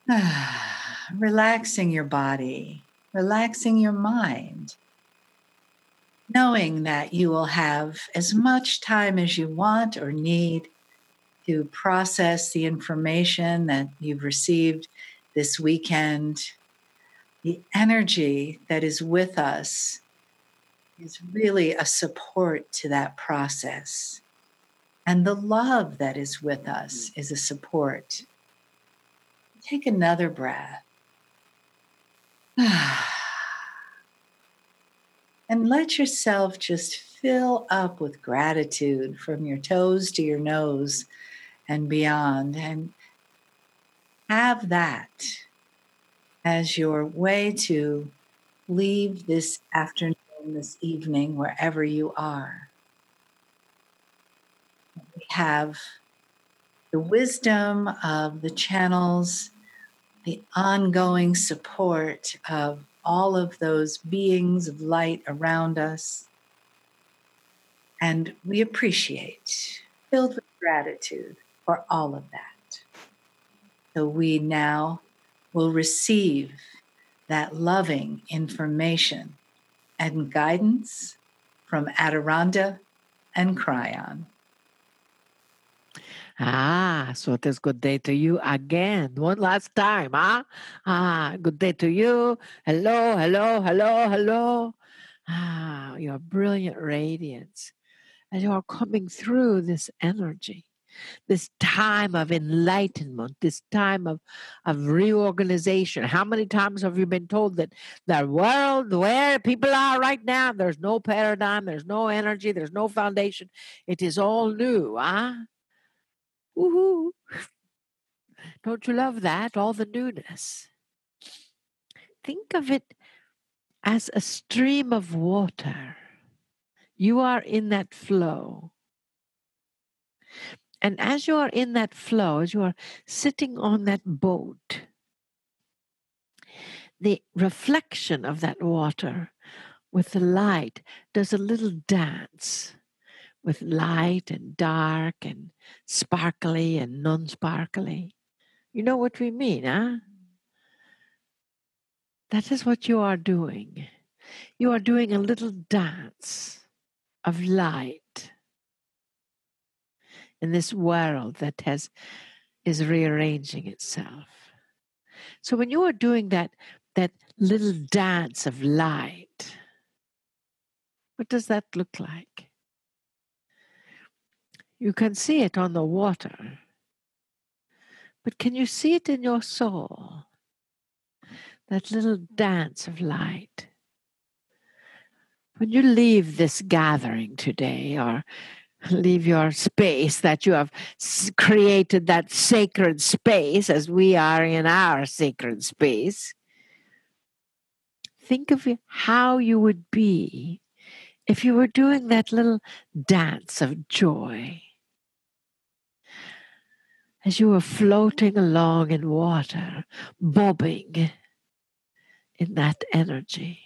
Relaxing your body, relaxing your mind, knowing that you will have as much time as you want or need to process the information that you've received this weekend. The energy that is with us is really a support to that process. And the love that is with us is a support. Take another breath. And let yourself just fill up with gratitude from your toes to your nose and beyond. And have that as your way to leave this afternoon, this evening, wherever you are. We have the wisdom of the channels, the ongoing support of all of those beings of light around us. And we appreciate, filled with gratitude for all of that. So we now will receive that loving information and guidance from Adiranda and Cryon. So it is good day to you again. One last time, good day to you. Hello, hello, hello, hello. Your brilliant radiance. As you are coming through this energy, this time of enlightenment, this time of reorganization. How many times have you been told that the world where people are right now, there's no paradigm, there's no energy, there's no foundation. It is all new, Woohoo. Don't you love that? All the newness. Think of it as a stream of water. You are in that flow. And as you are in that flow, as you are sitting on that boat, the reflection of that water with the light does a little dance with light and dark and sparkly and non-sparkly. You know what we mean, That is what you are doing. You are doing a little dance of light in this world that is rearranging itself. So when you are doing that little dance of light, what does that look like? You can see it on the water, but can you see it in your soul? That little dance of light. When you leave this gathering today, or leave your space that you have created, that sacred space, as we are in our sacred space, think of how you would be if you were doing that little dance of joy. As you were floating along in water, bobbing in that energy.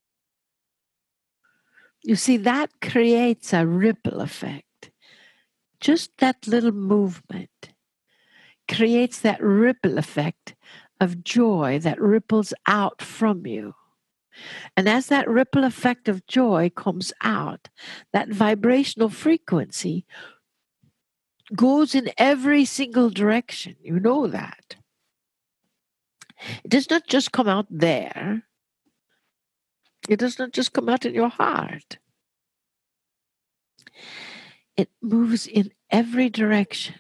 You see, that creates a ripple effect. Just that little movement creates that ripple effect of joy that ripples out from you. And as that ripple effect of joy comes out, that vibrational frequency goes in every single direction. You know that. It does not just come out there. It does not just come out in your heart. It moves in every direction.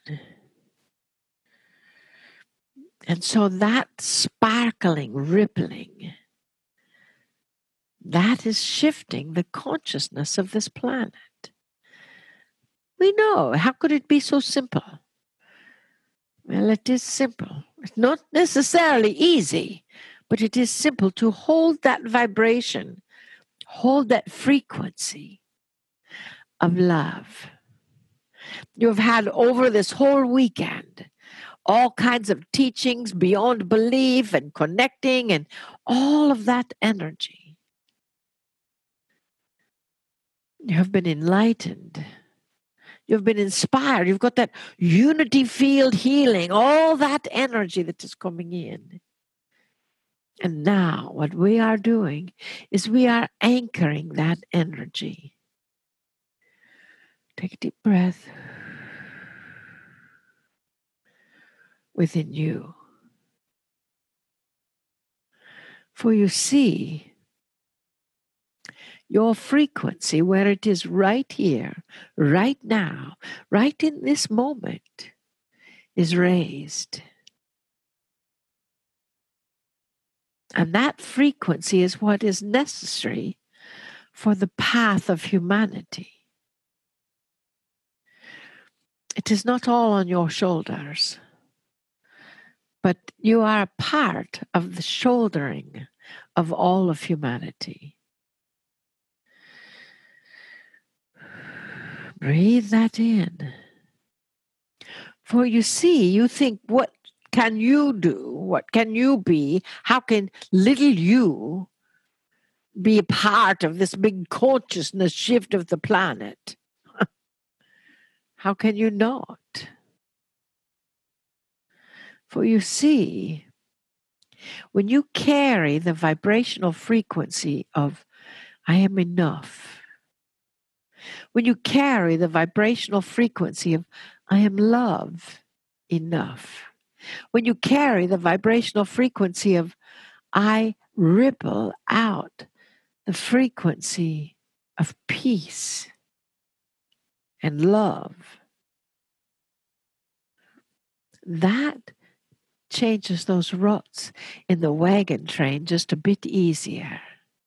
And so that sparkling, rippling, that is shifting the consciousness of this planet. We know. How could it be so simple? Well, it is simple. It's not necessarily easy, but it is simple to hold that vibration, hold that frequency of love. You have had over this whole weekend all kinds of teachings beyond belief and connecting and all of that energy. You have been enlightened. You've been inspired. You've got that unity field healing, all that energy that is coming in. And now what we are doing is we are anchoring that energy. Take a deep breath within you. For you see, your frequency, where it is right here, right now, right in this moment, is raised. And that frequency is what is necessary for the path of humanity. It is not all on your shoulders, but you are a part of the shouldering of all of humanity. Breathe that in. For you see, you think, what can you do? What can you be? How can little you be a part of this big consciousness shift of the planet? How can you not? For you see, when you carry the vibrational frequency of I am enough, when you carry the vibrational frequency of I am love enough, when you carry the vibrational frequency of I ripple out the frequency of peace and love, that changes those ruts in the wagon train just a bit easier.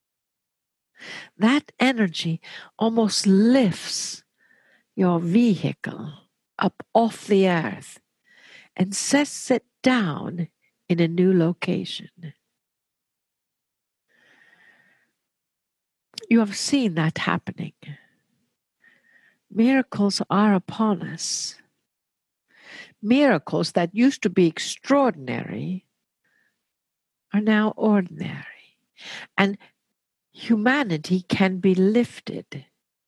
That energy almost lifts your vehicle up off the earth and sets it down in a new location. You have seen that happening. Miracles are upon us. Miracles that used to be extraordinary are now ordinary. And humanity can be lifted.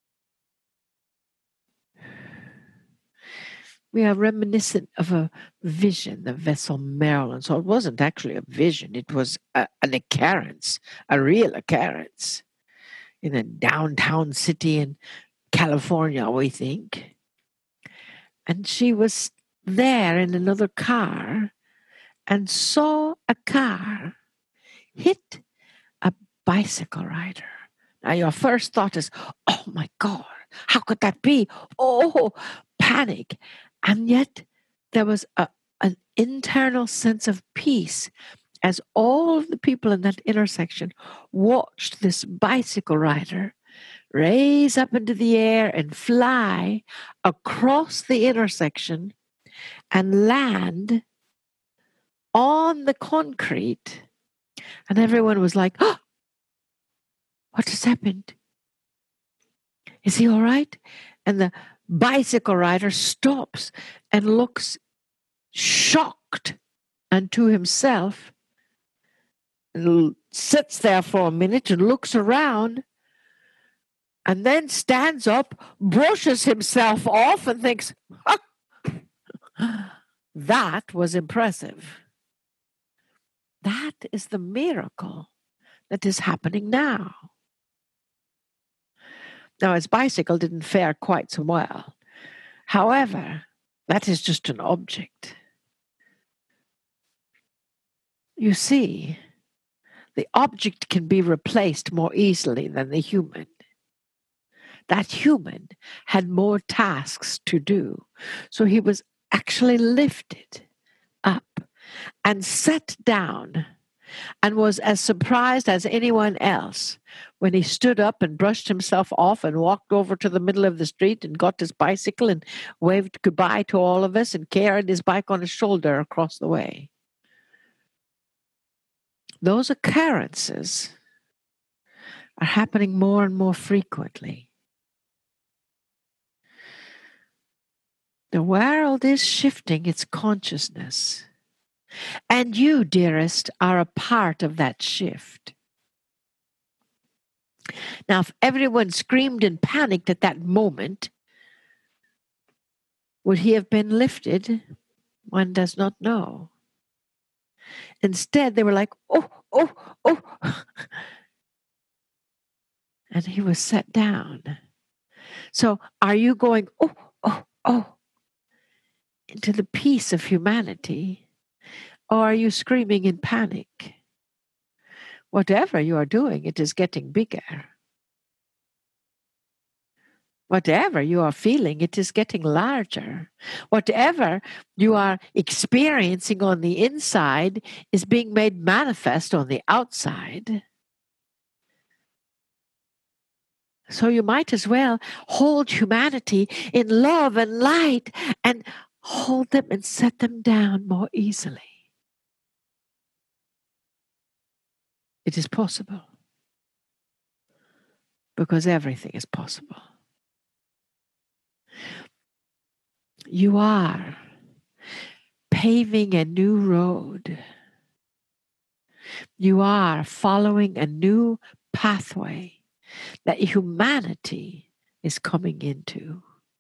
We are reminiscent of a vision, the vessel Marilyn. So it wasn't actually a vision, it was an occurrence, a real occurrence in a downtown city in California, we think. And she was there in another car and saw a car hit a bicycle rider. Now your first thought is, oh my God, how could that be? Oh, panic. And yet there was an internal sense of peace as all of the people in that intersection watched this bicycle rider raise up into the air and fly across the intersection and land on the concrete. And everyone was like, oh, what has happened? Is he all right? And the bicycle rider stops and looks shocked unto himself and sits there for a minute and looks around and then stands up, brushes himself off and thinks, that was impressive. That is the miracle that is happening now. Now, his bicycle didn't fare quite so well. However, that is just an object. You see, the object can be replaced more easily than the human. That human had more tasks to do. So he was actually lifted up and set down and was as surprised as anyone else when he stood up and brushed himself off and walked over to the middle of the street and got his bicycle and waved goodbye to all of us and carried his bike on his shoulder across the way. Those occurrences are happening more and more frequently. The world is shifting its consciousness. And you, dearest, are a part of that shift. Now, if everyone screamed and panicked at that moment, Would he have been lifted? One does not know. Instead, they were like, oh, oh, oh. And he was set down. So are you going, oh, oh, oh, into the peace of humanity? Or are you screaming in panic? Whatever you are doing, it is getting bigger. Whatever you are feeling, it is getting larger. Whatever you are experiencing on the inside is being made manifest on the outside. So you might as well hold humanity in love and light and hold them and set them down more easily. It is possible. Because everything is possible. You are paving a new road. You are following a new pathway that humanity is coming into.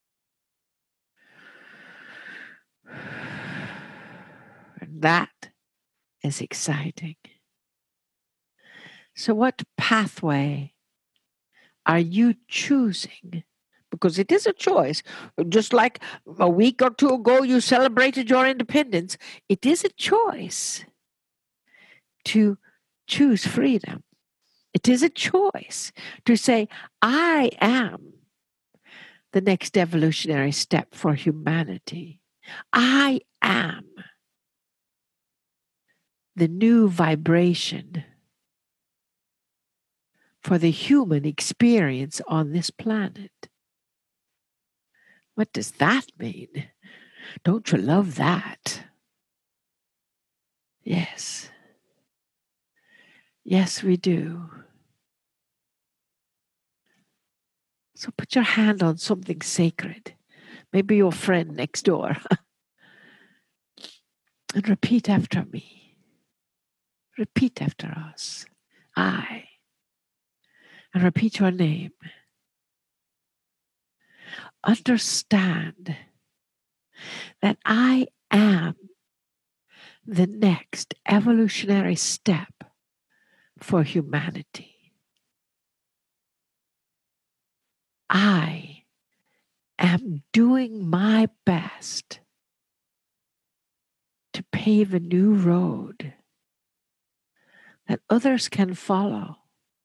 And that is exciting. So what pathway are you choosing? Because it is a choice. Just like a week or two ago you celebrated your independence, it is a choice to choose freedom. It is a choice to say, I am the next evolutionary step for humanity. I am the new vibration for the human experience on this planet. What does that mean? Don't you love that? Yes. Yes, we do. So put your hand on something sacred, maybe your friend next door, and repeat after me. Repeat after us. I. And repeat your name. Understand that I am the next evolutionary step for humanity. I am doing my best to pave a new road that others can follow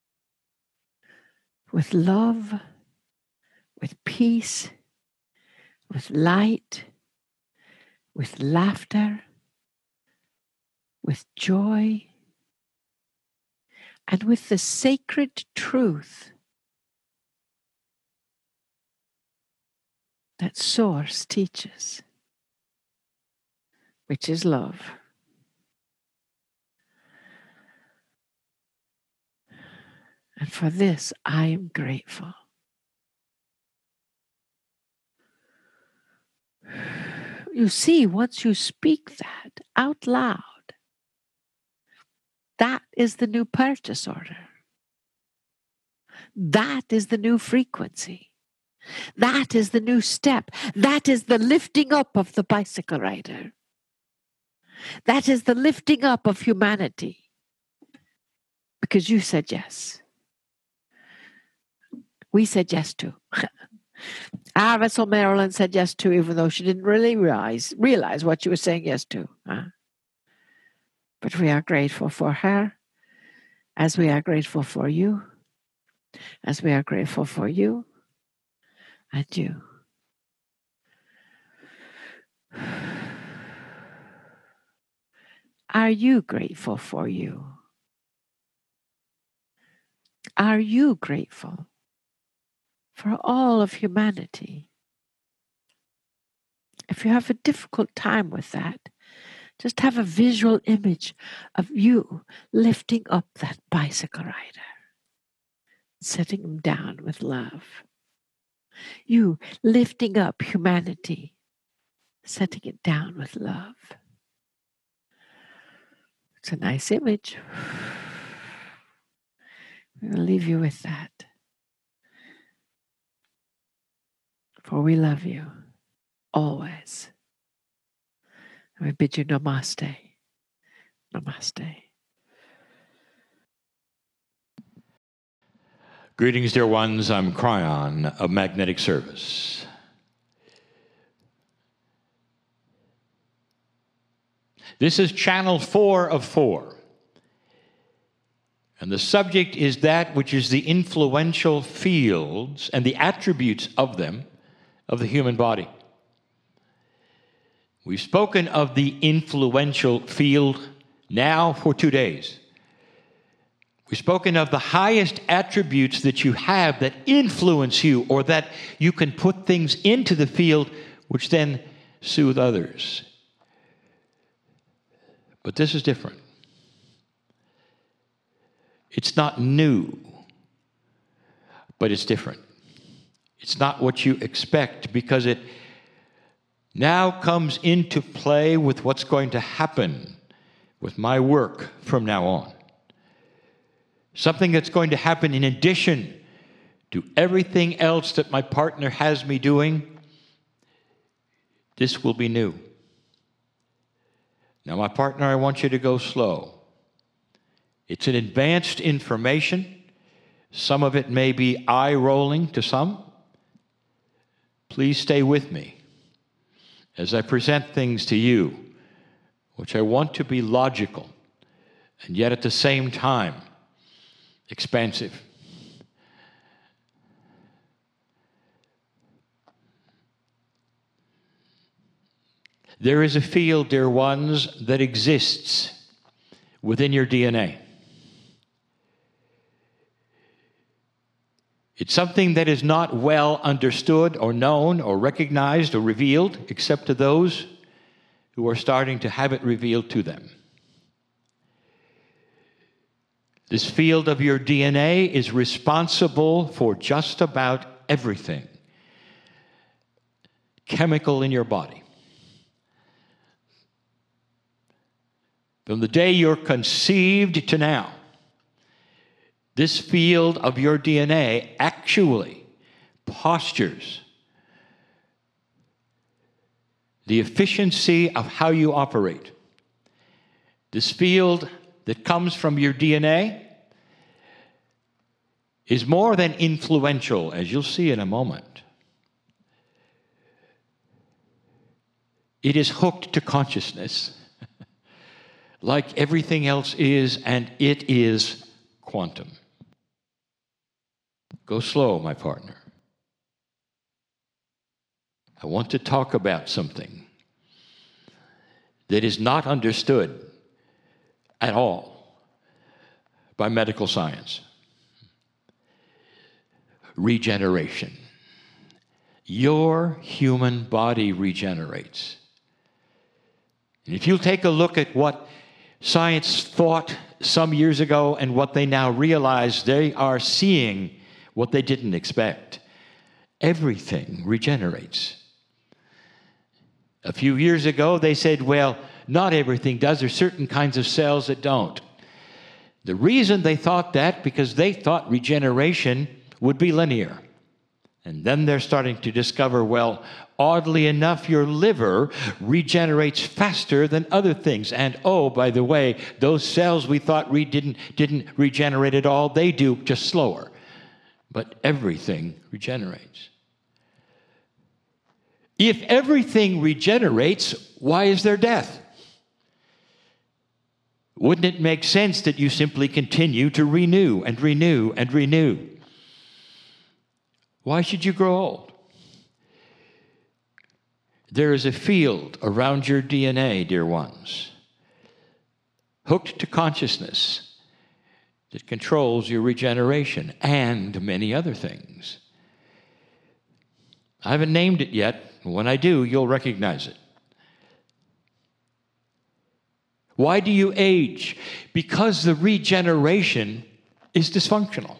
with love, with peace, with light, with laughter, with joy, and with the sacred truth that Source teaches, which is love. And for this, I am grateful. You see, once you speak that out loud, that is the new purchase order. That is the new frequency. That is the new step. That is the lifting up of the bicycle rider. That is the lifting up of humanity. Because you said yes. We said yes to. Our vessel Marilyn said yes to, even though she didn't really realize what she was saying yes to. But we are grateful for her, as we are grateful for you, as we are grateful for you and you. Are you grateful for you? Are you grateful for all of humanity? If you have a difficult time with that, just have a visual image of you lifting up that bicycle rider, setting him down with love. You lifting up humanity, setting it down with love. It's a nice image. We'll leave you with that. For we love you. always. And we bid you namaste. Namaste. Greetings, dear ones. I'm Kryon of Magnetic Service. This is channel 4 of 4. And the subject is that which is the influential fields and the attributes of them, of the human body. We've spoken of the influential field now for 2 days. We've spoken of the highest attributes that you have that influence you, or that you can put things into the field which then soothe others. But this is different. It's not new, but it's different. It's not what you expect, because it now comes into play with what's going to happen with my work from now on. Something that's going to happen in addition to everything else that my partner has me doing. This will be new. Now, my partner, I want you to go slow. It's an advanced information. Some of it may be eye-rolling to some. Please stay with me as I present things to you, which I want to be logical, and yet at the same time, expansive. There is a field, dear ones, that exists within your DNA. It's something that is not well understood or known or recognized or revealed, except to those who are starting to have it revealed to them. This field of your DNA is responsible for just about everything chemical in your body. From the day you're conceived to now, this field of your DNA actually postures the efficiency of how you operate. This field that comes from your DNA is more than influential, as you'll see in a moment. It is hooked to consciousness, like everything else is, and it is quantum. Go slow, my partner. I want to talk about something that is not understood at all by medical science. Regeneration. Your human body regenerates. And if you take a look at what science thought some years ago and what they now realize, they are seeing what they didn't expect. Everything regenerates. A few years ago, they said, well, not everything does. There's certain kinds of cells that don't. The reason they thought that, because they thought regeneration would be linear. And then they're starting to discover, well, oddly enough, your liver regenerates faster than other things. And oh, by the way, those cells we thought didn't regenerate at all, they do, just slower. But everything regenerates. If everything regenerates, why is there death? Wouldn't it make sense that you simply continue to renew and renew and renew? Why should you grow old? There is a field around your DNA, dear ones, hooked to consciousness that controls your regeneration and many other things. I haven't named it yet. When I do, you'll recognize it. Why do you age? Because the regeneration is dysfunctional.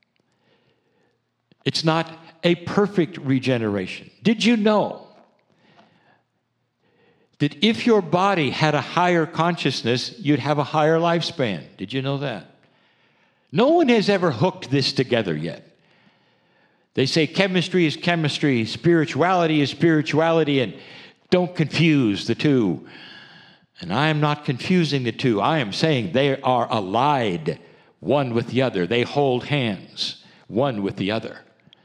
It's not a perfect regeneration. Did you know that if your body had a higher consciousness, you'd have a higher lifespan? Did you know that? No one has ever hooked this together yet. They say chemistry is chemistry, spirituality is spirituality, and don't confuse the two. And I am not confusing the two. I am saying they are allied, one with the other. They hold hands, one with the other.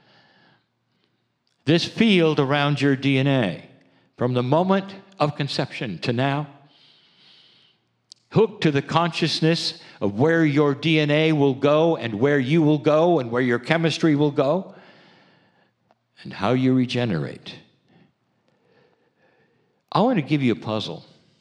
This field around your DNA, from the moment of conception to now, hooked to the consciousness of where your DNA will go and where you will go and where your chemistry will go and how you regenerate. I want to give you a puzzle.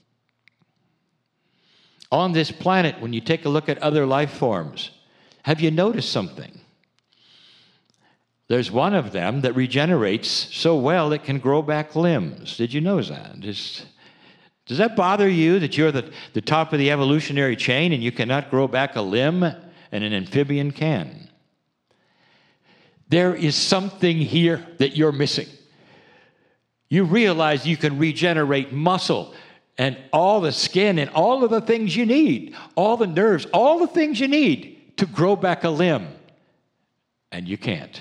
On this planet, when you take a look at other life forms, have you noticed something? There's one of them that regenerates so well it can grow back limbs. Did you notice that? Does that bother you that you're the top of the evolutionary chain and you cannot grow back a limb and an amphibian can? There is something here that you're missing. You realize you can regenerate muscle and all the skin and all of the things you need, all the nerves, all the things you need to grow back a limb, and you can't.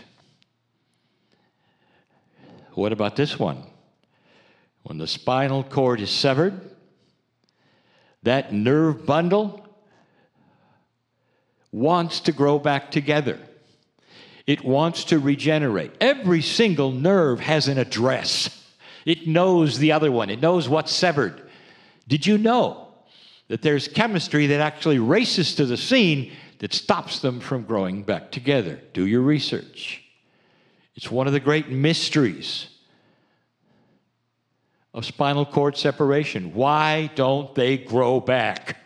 What about this one? When the spinal cord is severed, that nerve bundle wants to grow back together. It wants to regenerate. Every single nerve has an address. It knows the other one. It knows what's severed. Did you know that there's chemistry that actually races to the scene that stops them from growing back together? Do your research. It's one of the great mysteries of spinal cord separation. Why don't they grow back?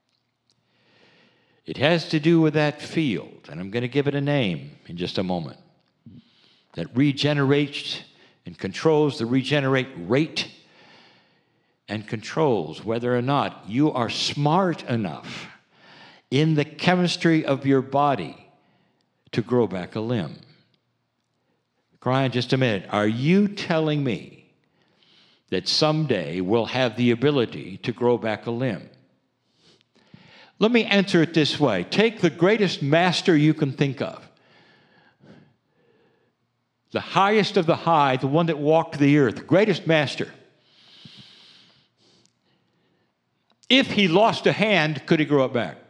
It has to do with that field, and I'm going to give it a name in just a moment, that regenerates and controls the regenerate rate and controls whether or not you are smart enough in the chemistry of your body to grow back a limb. Brian, just a minute. Are you telling me that someday we'll have the ability to grow back a limb? Let me answer it this way. Take the greatest master you can think of. The highest of the high, the one that walked the earth, the greatest master. If he lost a hand, could he grow it back?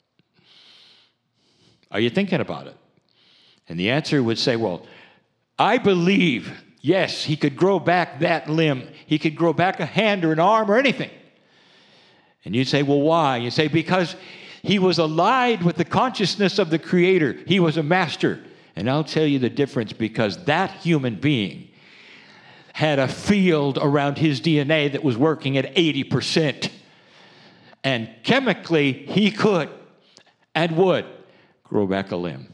Are you thinking about it? And the answer would say, well, I believe, yes, he could grow back that limb. He could grow back a hand or an arm or anything. And you'd say, well, why? You say, because he was allied with the consciousness of the Creator. He was a master. And I'll tell you the difference, because that human being had a field around his DNA that was working at 80%. And chemically, he could and would grow back a limb.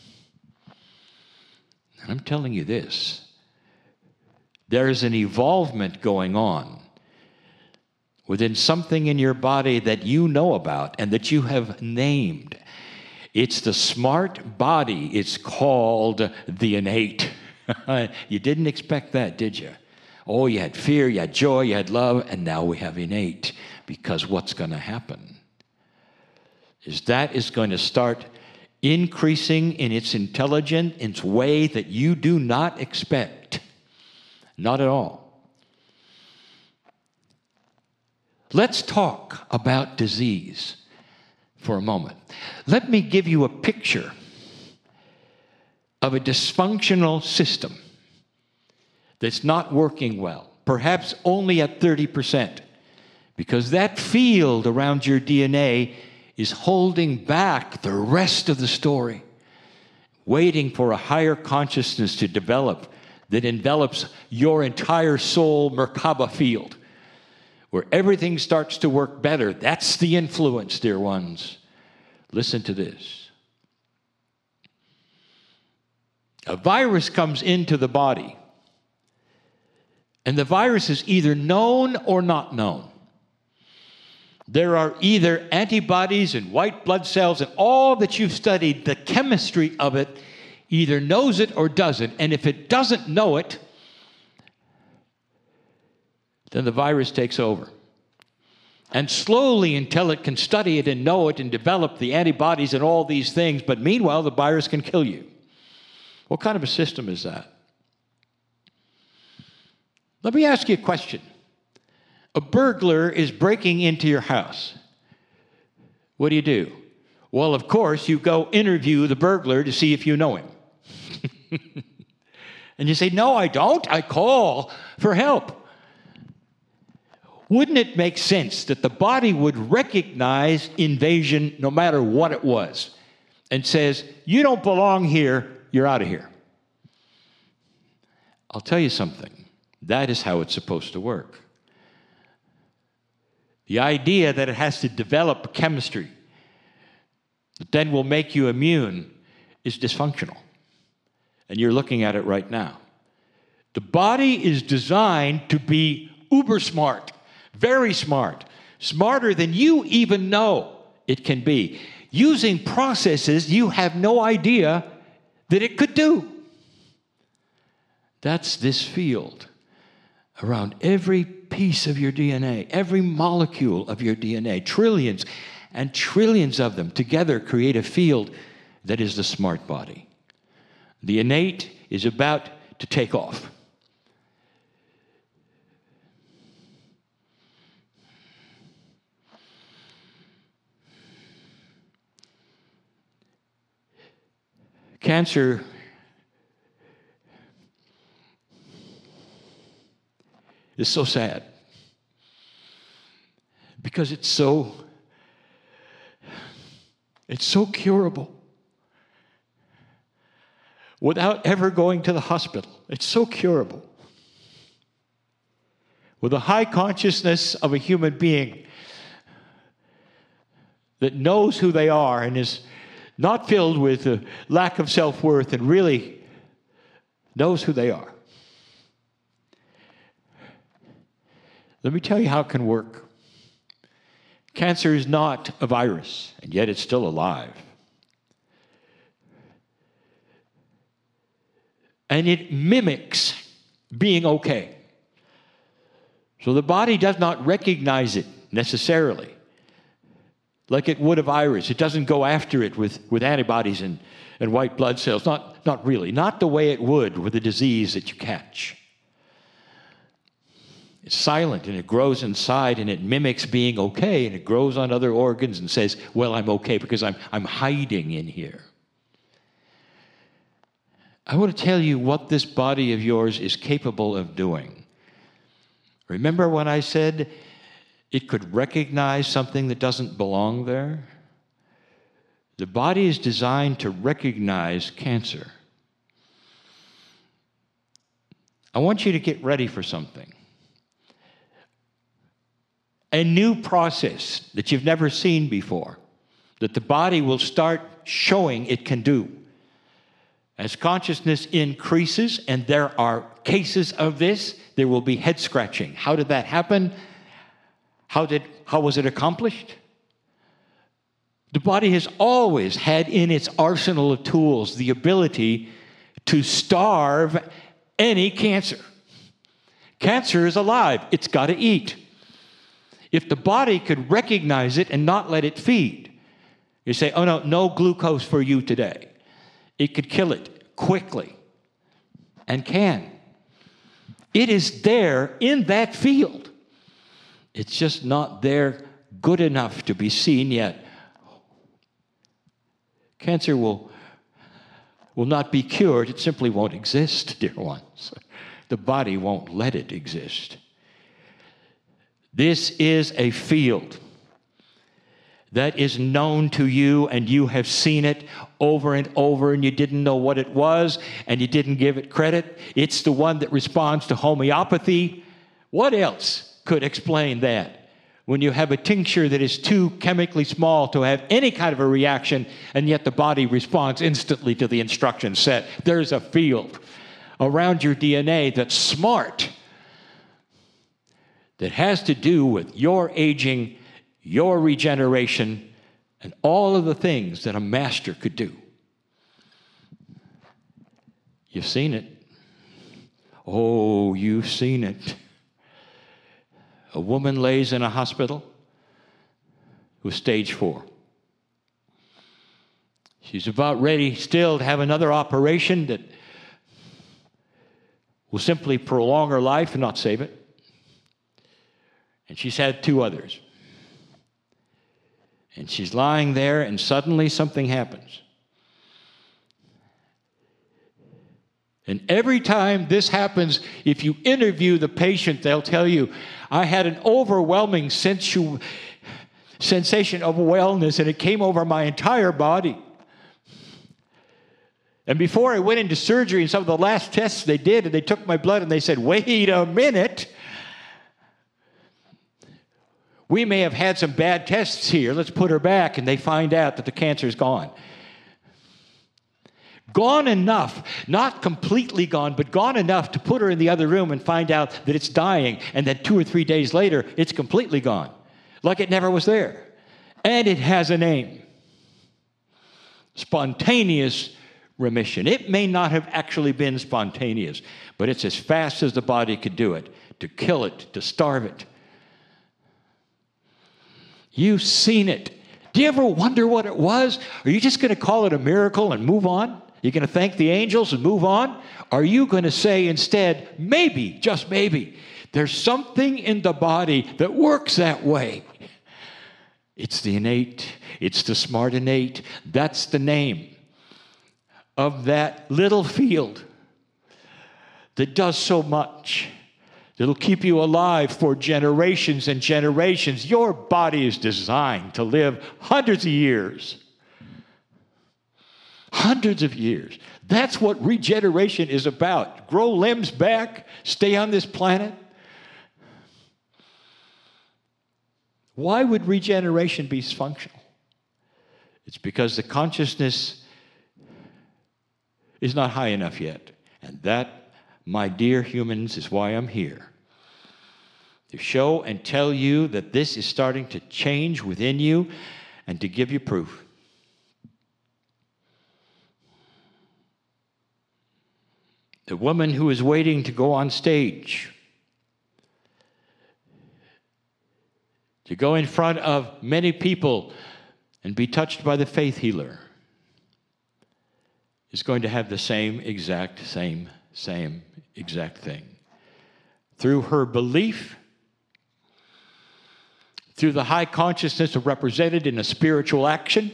And I'm telling you this. There's an evolvement going on within something in your body that you know about and that you have named. It's the smart body. It's called the innate. You didn't expect that, did you? Oh, you had fear, you had joy, you had love, and now we have innate. Because what's going to happen is that is going to start increasing in its intelligence, in its way that you do not expect. Not at all. Let's talk about disease for a moment. Let me give you a picture of a dysfunctional system that's not working well, perhaps only at 30%, because that field around your DNA is holding back the rest of the story, waiting for a higher consciousness to develop that envelops your entire soul Merkaba field, where everything starts to work better. That's the influence, dear ones. Listen to this. A virus comes into the body, and the virus is either known or not known. There are either antibodies and white blood cells, and all that you've studied, the chemistry of it, either knows it or doesn't. And if it doesn't know it, then the virus takes over. And slowly, until it can study it and know it and develop the antibodies and all these things, but meanwhile, the virus can kill you. What kind of a system is that? Let me ask you a question. A burglar is breaking into your house. What do? Well, of course, you go interview the burglar to see if you know him. And you say, no, I don't. I call for help. Wouldn't it make sense that the body would recognize invasion no matter what it was and says, you don't belong here, you're out of here? I'll tell you something. That is how it's supposed to work. The idea that it has to develop chemistry that then will make you immune is dysfunctional. And you're looking at it right now. The body is designed to be uber smart, very smart, smarter than you even know it can be, using processes you have no idea that it could do. That's this field around every piece of your DNA, every molecule of your DNA, trillions and trillions of them together create a field that is the smart body. The innate is about to take off. Cancer is so sad because it's so curable without ever going to the hospital. It's so curable. With a high consciousness of a human being that knows who they are and is not filled with a lack of self-worth and really knows who they are. Let me tell you how it can work. Cancer is not a virus, and yet it's still alive. And it mimics being okay. So the body does not recognize it necessarily like it would a virus. It doesn't go after it with antibodies and white blood cells. Not really. Not the way it would with a disease that you catch. It's silent, and it grows inside, and it mimics being okay, and it grows on other organs and says, well, I'm okay because I'm hiding in here. I want to tell you what this body of yours is capable of doing. Remember when I said it could recognize something that doesn't belong there? The body is designed to recognize cancer. I want you to get ready for something. A new process that you've never seen before, that the body will start showing it can do. As consciousness increases, and there are cases of this, there will be head scratching. How did that happen? How was it accomplished? The body has always had in its arsenal of tools the ability to starve any cancer. Cancer is alive. It's got to eat. If the body could recognize it and not let it feed, you say, oh no glucose for you today. It could kill it quickly, and can. It is there in that field. It's just not there good enough to be seen yet. Cancer will not be cured. It simply won't exist, dear ones. The body won't let it exist. This is a field that is known to you, and you have seen it over and over, and you didn't know what it was, and you didn't give it credit. It's the one that responds to homeopathy. What else could explain that? When you have a tincture that is too chemically small to have any kind of a reaction, and yet the body responds instantly to the instruction set. There's a field around your DNA that's smart, that has to do with your aging, your regeneration, and all of the things that a master could do. You've seen it. Oh, you've seen it. A woman lays in a hospital with stage 4. She's about ready still to have another operation that will simply prolong her life and not save it. And she's had 2 others. And she's lying there, and suddenly something happens. And every time this happens, if you interview the patient, they'll tell you, I had an overwhelming sensation of wellness, and it came over my entire body. And before I went into surgery, and some of the last tests they did, and they took my blood, and they said, wait a minute. We may have had some bad tests here. Let's put her back. And they find out that the cancer is gone. Gone enough, not completely gone, but gone enough to put her in the other room and find out that it's dying, and then 2 or 3 days later, it's completely gone, like it never was there. And it has a name. Spontaneous remission. It may not have actually been spontaneous, but it's as fast as the body could do it, to kill it, to starve it. You've seen it. Do you ever wonder what it was? Are you just going to call it a miracle and move on? You're going to thank the angels and move on? Are you going to say instead, maybe, just maybe, there's something in the body that works that way? It's the innate. It's the smart innate. That's the name of that little field that does so much. It'll keep you alive for generations and generations. Your body is designed to live hundreds of years. Hundreds of years. That's what regeneration is about. Grow limbs back, stay on this planet. Why would regeneration be functional? It's because the consciousness is not high enough yet. And that, my dear humans, is why I'm here. To show and tell you that this is starting to change within you and to give you proof. The woman who is waiting to go on stage, to go in front of many people and be touched by the faith healer, is going to have the same exact thing. Through her belief, through the high consciousness represented in a spiritual action,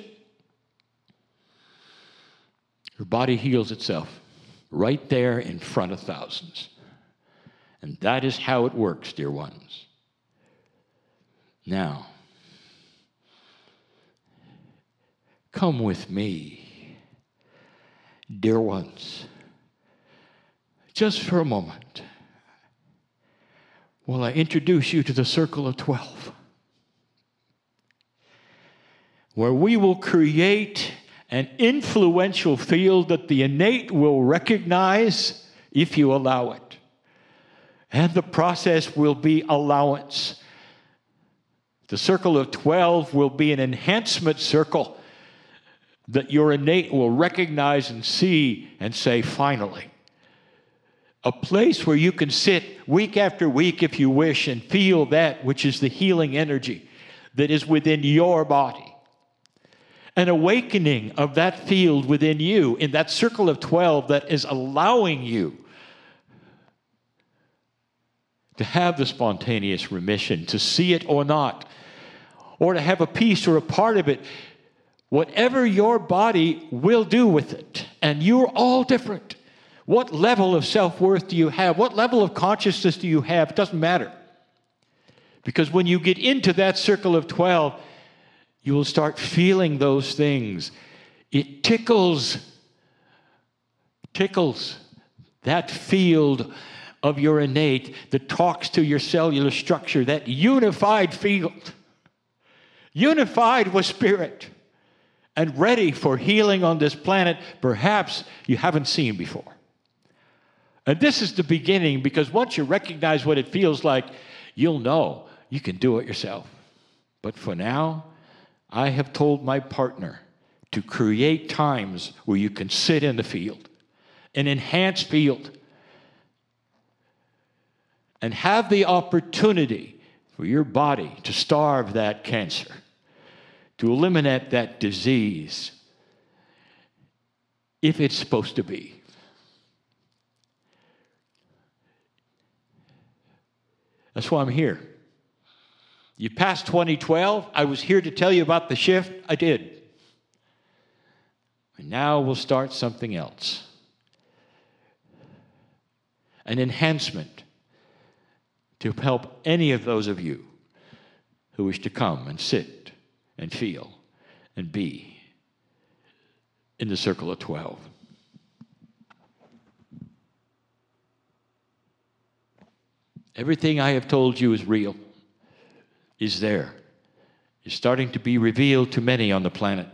her body heals itself right there in front of thousands. And that is how it works, dear ones. Now, come with me, dear ones, just for a moment, while I introduce you to the Circle of 12, where we will create an influential field that the innate will recognize if you allow it. And the process will be allowance. The Circle of 12 will be an enhancement circle that your innate will recognize and see and say, finally. A place where you can sit week after week, if you wish, and feel that which is the healing energy that is within your body. An awakening of that field within you, in that Circle of 12 that is allowing you to have the spontaneous remission, to see it or not, or to have a piece or a part of it, whatever your body will do with it. And you're all different. What level of self-worth do you have? What level of consciousness do you have? It doesn't matter. Because when you get into that Circle of 12, you will start feeling those things. It tickles that field of your innate that talks to your cellular structure, that unified field, unified with spirit, and ready for healing on this planet perhaps you haven't seen before. And this is the beginning, because once you recognize what it feels like, you'll know you can do it yourself. But for now, I have told my partner to create times where you can sit in the field, an enhanced field, and have the opportunity for your body to starve that cancer, to eliminate that disease, if it's supposed to be. That's why I'm here. You passed 2012. I was here to tell you about the shift. I did. And now we'll start something else. An enhancement to help any of those of you who wish to come and sit and feel and be in the circle of 12. Everything I have told you is real, is there, is starting to be revealed to many on the planet.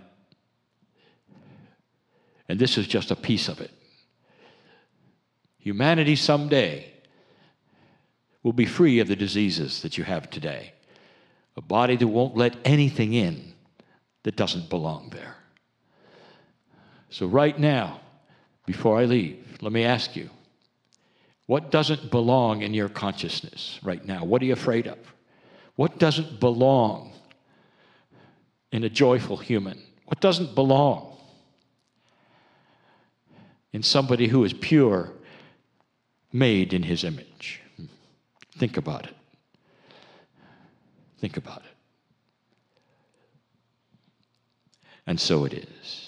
And this is just a piece of it. Humanity someday will be free of the diseases that you have today. A body that won't let anything in that doesn't belong there. So right now, before I leave, let me ask you, what doesn't belong in your consciousness right now? What are you afraid of? What doesn't belong in a joyful human? What doesn't belong in somebody who is pure, made in his image? Think about it. Think about it. And so it is.